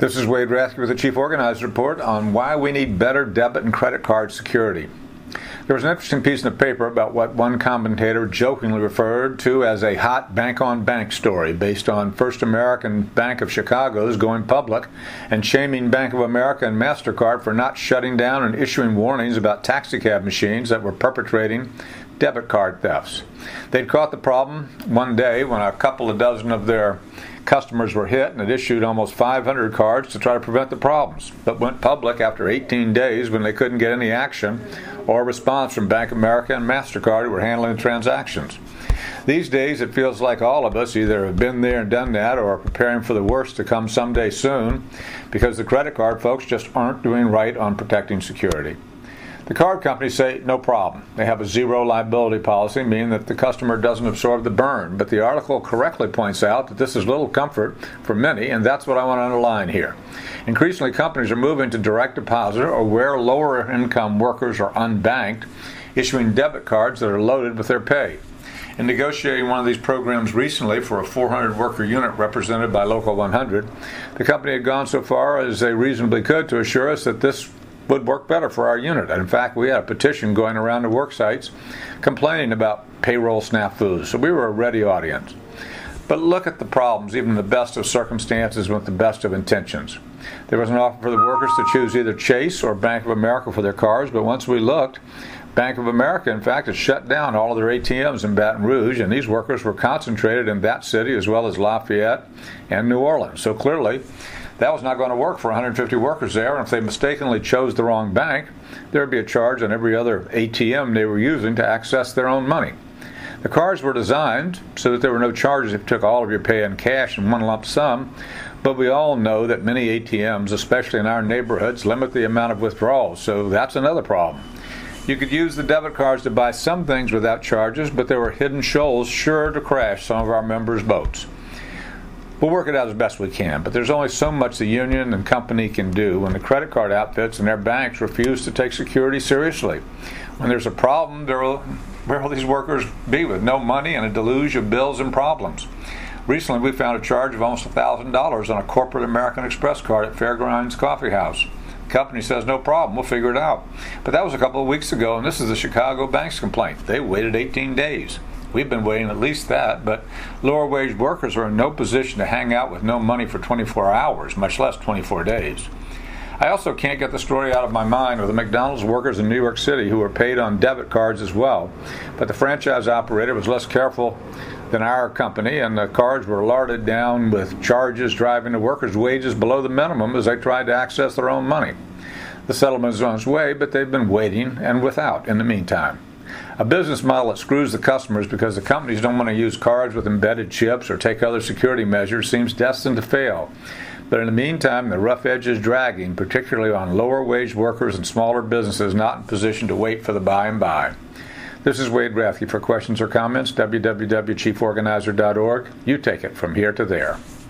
This is Wade Rathke with the Chief Organizer Report on why we need better debit and credit card security. There was an interesting piece in the paper about what one commentator jokingly referred to as a hot bank-on-bank story based on First American Bank of Chicago's going public and shaming Bank of America and MasterCard for not shutting down and issuing warnings about taxicab machines that were perpetrating debit card thefts. They'd caught the problem one day when a couple of dozen of their customers were hit and had issued almost 500 cards to try to prevent the problems, but went public after 18 days when they couldn't get any action or response from Bank of America and MasterCard who were handling the transactions. These days it feels like all of us either have been there and done that or are preparing for the worst to come someday soon because the credit card folks just aren't doing right on protecting security. The card companies say no problem. They have a zero liability policy, meaning that the customer doesn't absorb the burn. But the article correctly points out that this is little comfort for many, and that's what I want to underline here. Increasingly, companies are moving to direct deposit or where lower income workers are unbanked, issuing debit cards that are loaded with their pay. In negotiating one of these programs recently for a 400-worker unit represented by Local 100, the company had gone so far as they reasonably could to assure us that this would work better for our unit. And in fact, we had a petition going around the work sites complaining about payroll snafus, so we were a ready audience. But look at the problems, even in the best of circumstances with the best of intentions. There was an offer for the workers to choose either Chase or Bank of America for their cards, but once we looked, Bank of America, in fact, had shut down all of their ATMs in Baton Rouge, and these workers were concentrated in that city as well as Lafayette and New Orleans. So clearly, that was not going to work for 150 workers there, and if they mistakenly chose the wrong bank, there would be a charge on every other ATM they were using to access their own money. The cards were designed so that there were no charges if you took all of your pay in cash in one lump sum, but we all know that many ATMs, especially in our neighborhoods, limit the amount of withdrawals, so that's another problem. You could use the debit cards to buy some things without charges, but there were hidden shoals sure to crash some of our members' boats. We'll work it out as best we can, but there's only so much the union and company can do when the credit card outfits and their banks refuse to take security seriously. When there's a problem, where will these workers be with no money and a deluge of bills and problems? Recently, we found a charge of almost $1,000 on a corporate American Express card at Fairgrounds Coffee House. The company says no problem, we'll figure it out. But that was a couple of weeks ago, and this is the Chicago Bank's complaint. They waited 18 days. We've been waiting at least that, but lower wage workers are in no position to hang out with no money for 24 hours, much less 24 days. I also can't get the story out of my mind of the McDonald's workers in New York City who were paid on debit cards as well, but the franchise operator was less careful than our company, and the cards were larded down with charges driving the workers' wages below the minimum as they tried to access their own money. The settlement is on its way, but they've been waiting and without in the meantime. A business model that screws the customers because the companies don't want to use cards with embedded chips or take other security measures seems destined to fail. But in the meantime, the rough edge is dragging, particularly on lower wage workers and smaller businesses not in position to wait for the by and by. This is Wade Rathke. For questions or comments, www.chieforganizer.org. You take it from here to there.